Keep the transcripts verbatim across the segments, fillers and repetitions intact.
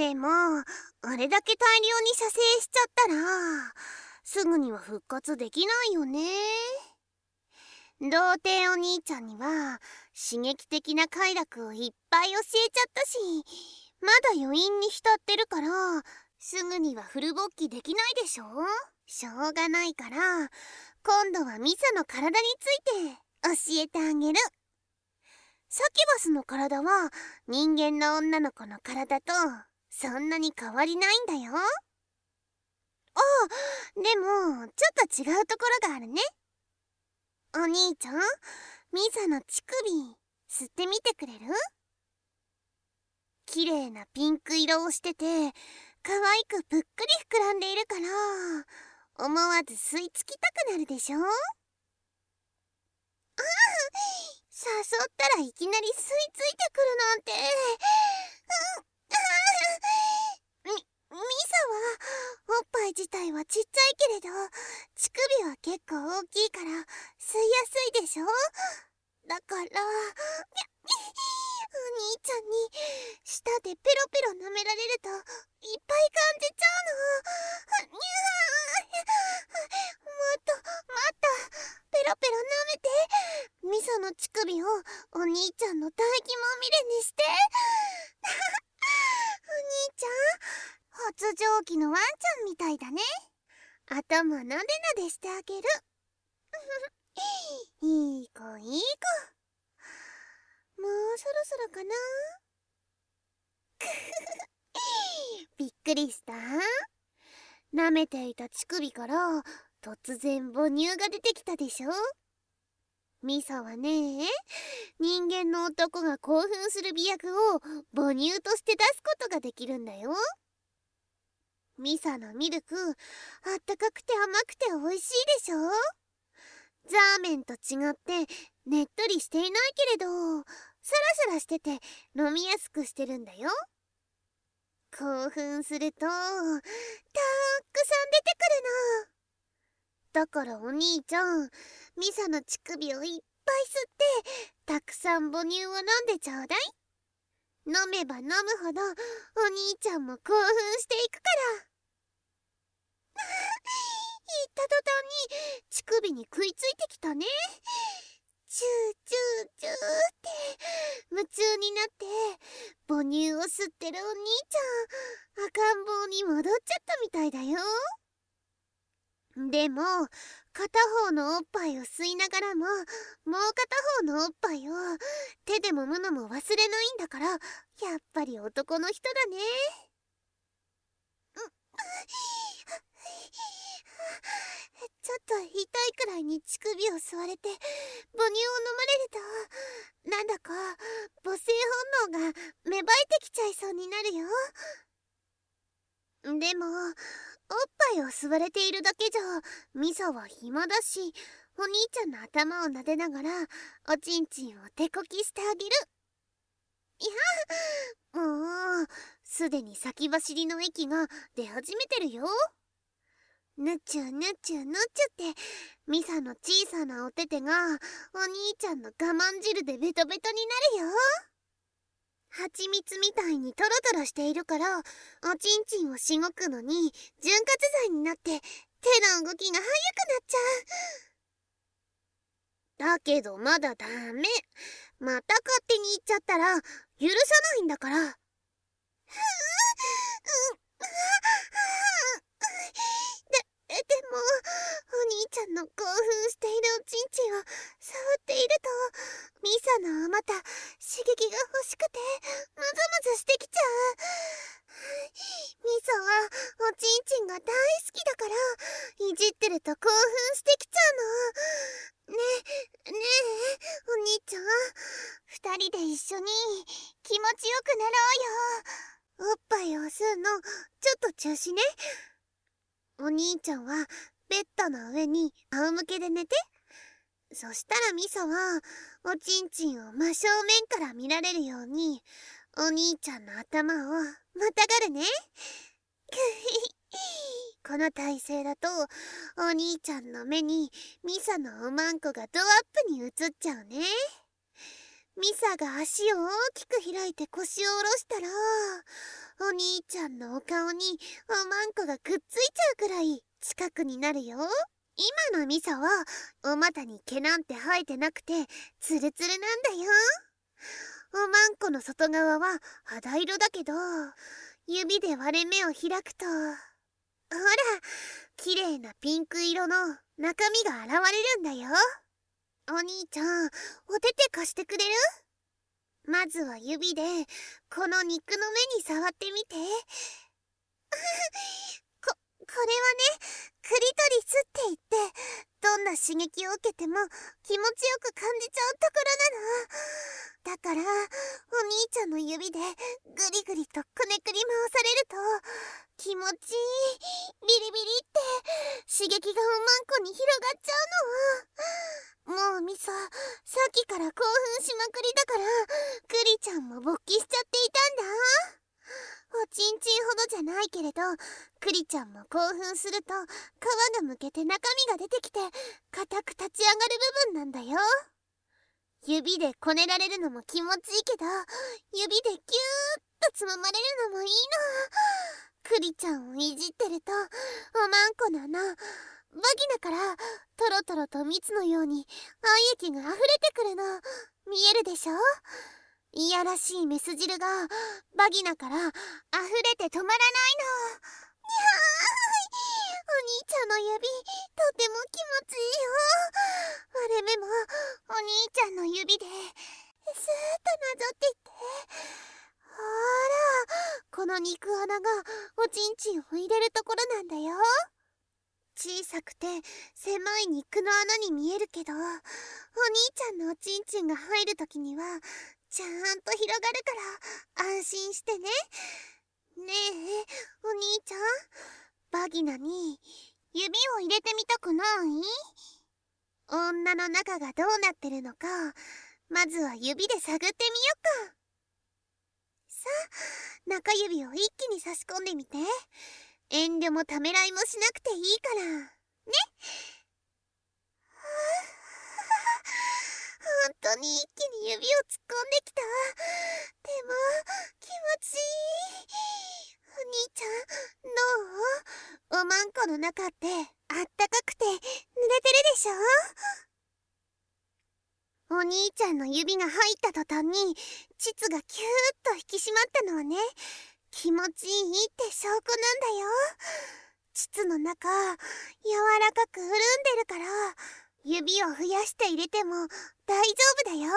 でもあれだけ大量に射精しちゃったらすぐには復活できないよね。童貞お兄ちゃんには刺激的な快楽をいっぱい教えちゃったし、まだ余韻に浸ってるからすぐにはフル勃起できないでしょ。しょうがないから今度はミサの体について教えてあげる。サキバスの体は人間の女の子の体とそんなに変わりないんだよ。ああ、でもちょっと違うところがあるね。お兄ちゃん、ミサの乳首吸ってみてくれる？綺麗なピンク色をしてて可愛くぷっくり膨らんでいるから思わず吸い付きたくなるでしょ。ああ、誘ったらいきなり吸い付いてくるなんて。うんみ、ミサはおっぱい自体はちっちゃいけれど乳首は結構大きいから吸いやすいでしょ。だからお兄ちゃんに舌でペロペロ舐められるといっぱい感じちゃうの。にゃーもっともっとペロペロ舐めて。ミサの乳首をお兄ちゃんの唾液まみれにしてお兄ちゃん、発情期のワンちゃんみたいだね。頭なでなでしてあげるいい子いい子。もうそろそろかなびっくりした？舐めていた乳首から突然母乳が出てきたでしょ。ミサはね、人間の男が興奮する美薬を母乳として出すことができるんだよ。ミサのミルク、あったかくて甘くて美味しいでしょ。ザーメンと違ってねっとりしていないけれどサラサラしてて飲みやすくしてるんだよ。興奮するとたくさん出てくるの。だからお兄ちゃん、ミサの乳首をいっぱい吸ってたくさん母乳を飲んでちょうだい。飲めば飲むほどお兄ちゃんも興奮していくから。言った途端に乳首に食いついてきたね。チューチューチューって夢中になって母乳を吸ってるお兄ちゃん、赤ん坊に戻っちゃったみたいだよ。でも片方のおっぱいを吸いながらももう片方のおっぱいを手で揉むのも忘れないんだから、やっぱり男の人だね。ちょっと痛いくらいに乳首を吸われて母乳を飲まれるとなんだか母性本能が芽生えてきちゃいそうになるよ。でもおっぱいを吸われているだけじゃミサは暇だし、お兄ちゃんの頭を撫でながらおちんちんを手こきしてあげる。いや、もうすでに先走りの液が出始めてるよ。ぬちゅぬちゅぬちゅってミサの小さなお手手がお兄ちゃんの我慢汁でベトベトになるよ。蜂蜜みたいにトロトロしているからおちんちんをしごくのに潤滑剤になって手の動きが速くなっちゃう。だけどまだダメ。また勝手に言っちゃったら許さないんだから。ふう、うん、で、でもお兄ちゃんの興奮しているおちんちんを触っているとミサのあまた刺激が欲しくてムズムズしてきちゃう。ミサはおちんちんが大好きだからいじってると興奮してきちゃうの。ねえねえお兄ちゃん、二人で一緒に気持ちよくなろうよ。おっぱいを吸うのちょっと中止ね。お兄ちゃんはベッドの上に仰向けで寝て。そしたらミサはおちんちんを真正面から見られるようにお兄ちゃんの頭をまたがるね。この体勢だとお兄ちゃんの目にミサのおまんこがドアップに映っちゃうね。ミサが足を大きく開いて腰を下ろしたらお兄ちゃんのお顔におまんこがくっついちゃうくらい近くになるよ。今のミサはお股に毛なんて生えてなくてツルツルなんだよ。おまんこの外側は肌色だけど、指で割れ目を開くと、ほら、綺麗なピンク色の中身が現れるんだよ。お兄ちゃん、お手手貸してくれる？まずは指でこの肉の目に触ってみて。こ、これはね、クリトリスって言って、どんな刺激を受けても気持ちよく感じちゃうところなの。だから、お兄ちゃんの指でグリグリとくねくり回されると、気持ちいい、ビリビリって刺激がおまんこに広がっちゃうの。もうミサ、さっきから興奮しまくりだから、クリちゃんも勃起しちゃっていたんだ。おちんちんほどじゃないけれど、クリちゃんも興奮すると皮がむけて中身が出てきて固く立ち上がる部分なんだよ。指でこねられるのも気持ちいいけど、指でギューッとつままれるのもいいの。クリちゃんをいじってると、おまんこの穴、バギナからトロトロと蜜のように愛液が溢れてくるの見えるでしょ。いやらしいメス汁がバギナから溢れて止まらないの。にゃーい、お兄ちゃんの指とても気持ちいいよ。割れ目もお兄ちゃんの指でスーッとなぞっていって、ほら、この肉穴がおちんちんを入れるところなんだよ。小さくて狭い肉の穴に見えるけど、お兄ちゃんのおちんちんが入るときにはちゃんと広がるから安心してね。ねえ、お兄ちゃん、バギナに指を入れてみたくない？女の中がどうなってるのか、まずは指で探ってみようか。さあ、中指を一気に差し込んでみて。遠慮もためらいもしなくていいからね。本当に一気に指を突っ込んできた。でも気持ちいい。お兄ちゃん、どう？おまんこの中ってあったかくて濡れてるでしょ？お兄ちゃんの指が入った途端に膣がキューッと引き締まったのはね、気持ちいいって証拠なんだよ。膣の中柔らかく潤んでるから、指を増やして入れても大丈夫だよ。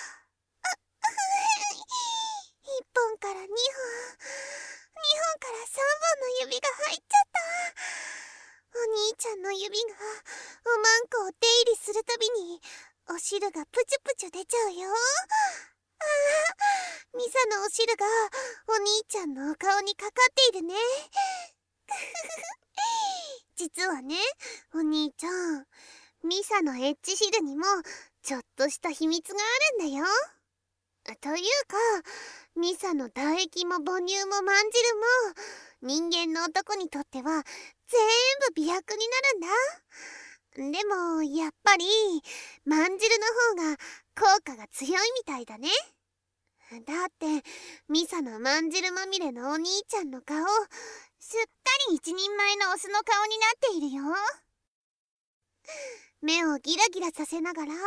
いっぽんからにほん、にほんからさんぼんの指が入っちゃった。お兄ちゃんの指がおまんこを出入りするたびにお汁がプチュプチュ出ちゃうよ。ああ、ミサのお汁がお兄ちゃんのお顔にかかっているね。実はね、お兄ちゃん、ミサのエッチ汁にもちょっとした秘密があるんだよ。というか、ミサの唾液も母乳もまんじるも人間の男にとっては全部美白になるんだ。でもやっぱりまんじるの方が効果が強いみたいだね。だってミサのまんじるまみれのお兄ちゃんの顔、すっかり一人前のオスの顔になっているよ。目をギラギラさせながら、う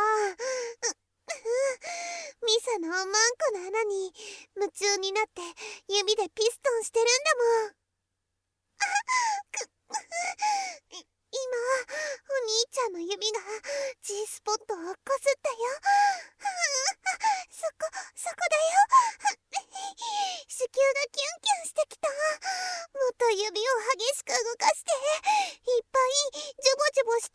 ミサのおまんこの穴に夢中になって指でピストンしてるんだもん。くい今お兄ちゃんの指が G スポットをこすったよ。そこそこだよ。子宮がキュンキュンしてきた。もっと指を激しく動かしていっぱいジョボジョボして。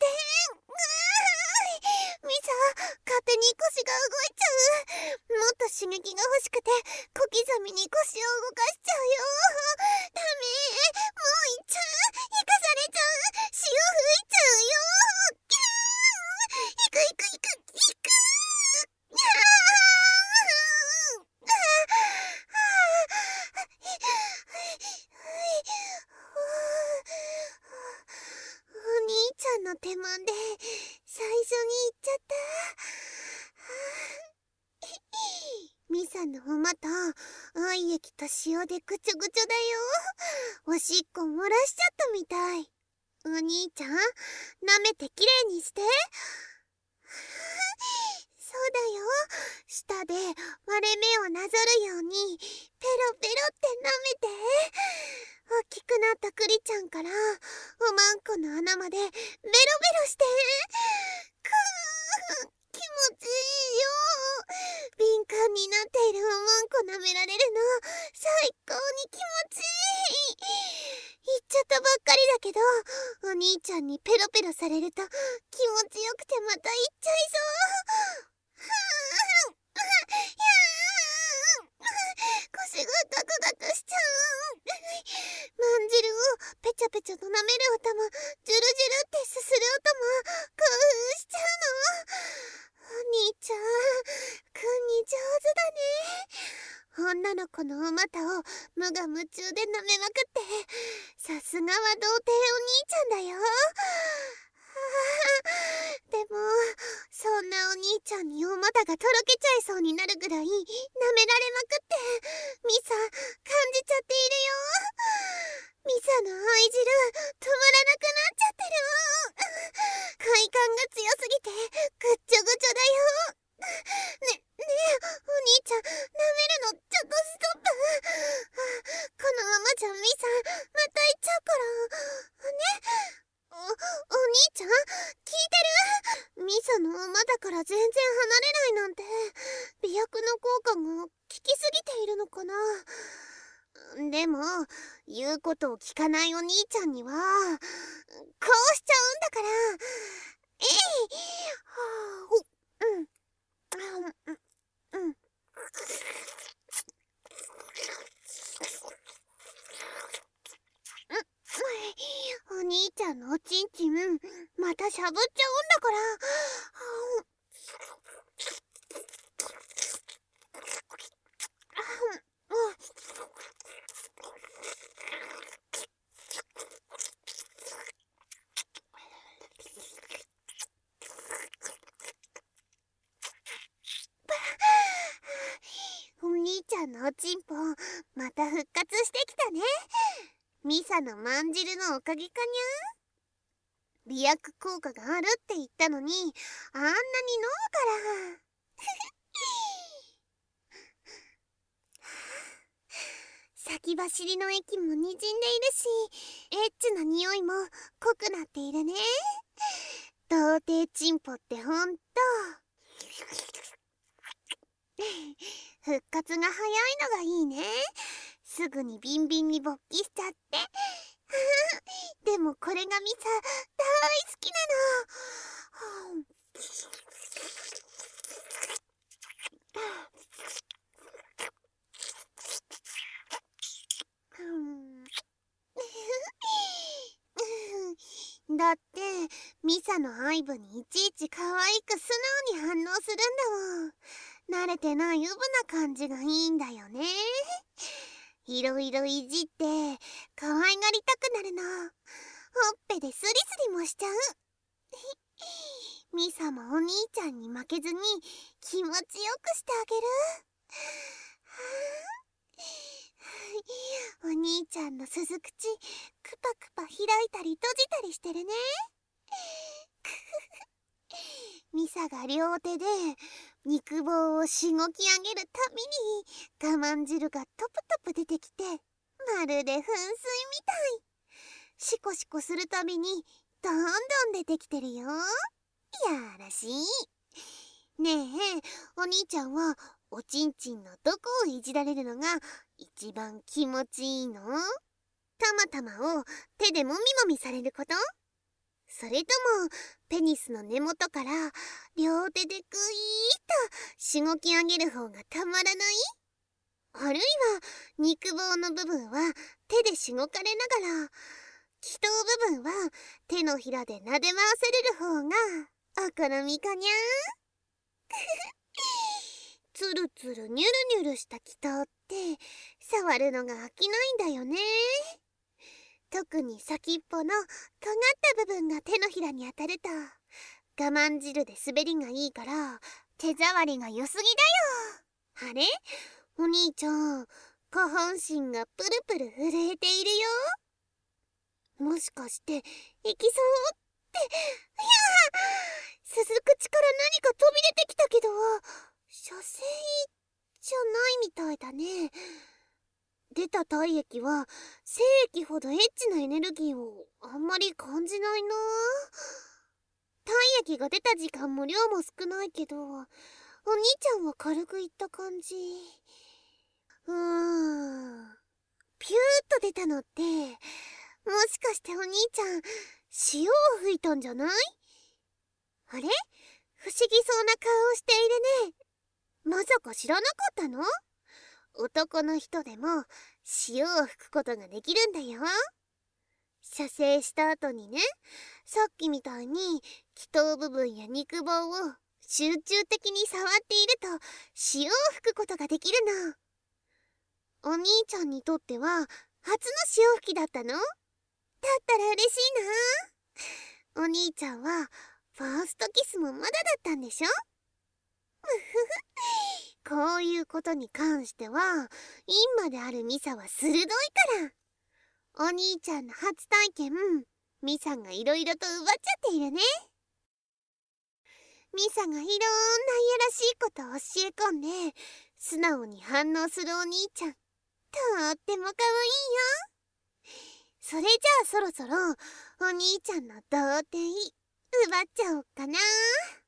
ミサ、勝手に腰が動いちゃう。もっと刺激が欲しくて小刻みに腰を動かしちゃうよ。ダメ、もういっちゃう。引かされちゃう。潮吹いちゃうよ。キューン、いくいくいくいく。にゃー。お兄ちゃんの手間で最初に行っちゃった。ミサのお股、愛液と塩でぐちょぐちょだよ。おしっこ漏らしちゃったみたい。お兄ちゃん、舐めてきれいにして。そうだよ。舌で割れ目をなぞるようにペロペロって舐めて。大きくなったクリちゃんからおまんこの穴までベロベロして。くー、気持ちいいよ。敏感になっているおまんこ舐められるの最高に気持ちいい。言っちゃったばっかりだけど、お兄ちゃんにペロペロされると気持ちよくてまた言っちゃいそう。腰がガクガクしちゃう。まんじるをペチャペチャと舐める音も、ジュルジュルってすする音も興奮しちゃうの。お兄ちゃん、くんに上手だね。女の子のお股を無我夢中で舐めまくって、さすがは童貞お兄ちゃんだよ。でもそんなお兄ちゃんにお股がとろけちゃいそうになるぐらい舐められまくって、ミサ感じちゃっているよ。ミサの愛汁止まらなくなっちゃってる。快感が強すぎてぐっちょぐちょだよ。ね、ねえ、お兄ちゃん、舐めるのちょっとストップ。このままじゃミサまた行っちゃうからね。お、お兄ちゃん、聞いてる？ミサの馬だから全然離れないなんて、媚薬の効果が効きすぎているのかな。でも言うことを聞かないお兄ちゃんにはこうしちゃうんだから。えい、はあ、ほ、うん、あ、うん、うん。お兄ちゃんのおちんちんまたしゃぶっちゃうんだから。お兄ちゃんのおちんぽまた復活してきたね。ミサのまんじるのおかげかにゃ。媚薬効果があるって言ったのにあんなに飲むから先走りの液もにじんでいるし、エッチな匂いも濃くなっているね。童貞チンポってほんと復活が早いのがいいね。すぐにビンビンに勃起しちゃってでもこれがミサ大好きなの。だってミサの愛撫にいちいち可愛く素直に反応するんだもん。慣れてないウブな感じがいいんだよね。いろいろいじって可愛がりたくなるの。ほっぺでスリスリもしちゃう。ミサもお兄ちゃんに負けずに気持ちよくしてあげる。お兄ちゃんの鈴口クパクパ開いたり閉じたりしてるね。ミサが両手で肉棒をしごき上げるたびに我慢汁がトプトプ出てきて、まるで噴水みたい。シコシコするたびにどんどん出てきてるよ。やらしい。ねえ、お兄ちゃんはおちんちんのどこをいじられるのが一番気持ちいいの？たまたまを手でもみもみされること？それともペニスの根元から両手でグイーッとしごき上げる方がたまらない？あるいは肉棒の部分は手でしごかれながら、気筒部分は手のひらで撫で回される方がお好みかにゃつるつるニュルニュルした気筒って触るのが飽きないんだよね。特に先っぽの尖った部分が手のひらに当たると我慢汁で滑りがいいから手触りが良すぎだよ。あれ、お兄ちゃん下半身がプルプル震えているよ。もしかして行きそうって。いや鈴口から何か飛び出てきたけど、射精じゃないみたいだね。出た体液は精液ほどエッチなエネルギーをあんまり感じないな。体液が出た時間も量も少ないけど、お兄ちゃんは軽くいった感じ。うーん、ピューッと出たのって、もしかしてお兄ちゃん潮を吹いたんじゃない？あれ？不思議そうな顔をしているね。まさか知らなかったの？男の人でも潮を吹くことができるんだよ。射精した後にね、さっきみたいに気筒部分や肉棒を集中的に触っていると潮を吹くことができるの。お兄ちゃんにとっては初の潮吹きだったの？だったら嬉しいな。お兄ちゃんはファーストキスもまだだったんでしょ？こういうことに関しては陰まであるミサは鋭いから。お兄ちゃんの初体験、ミサがいろいろと奪っちゃっているね。ミサがいろんないやらしいことを教え込んで素直に反応するお兄ちゃん、とってもかわいいよ。それじゃあそろそろお兄ちゃんの童貞奪っちゃおっかな。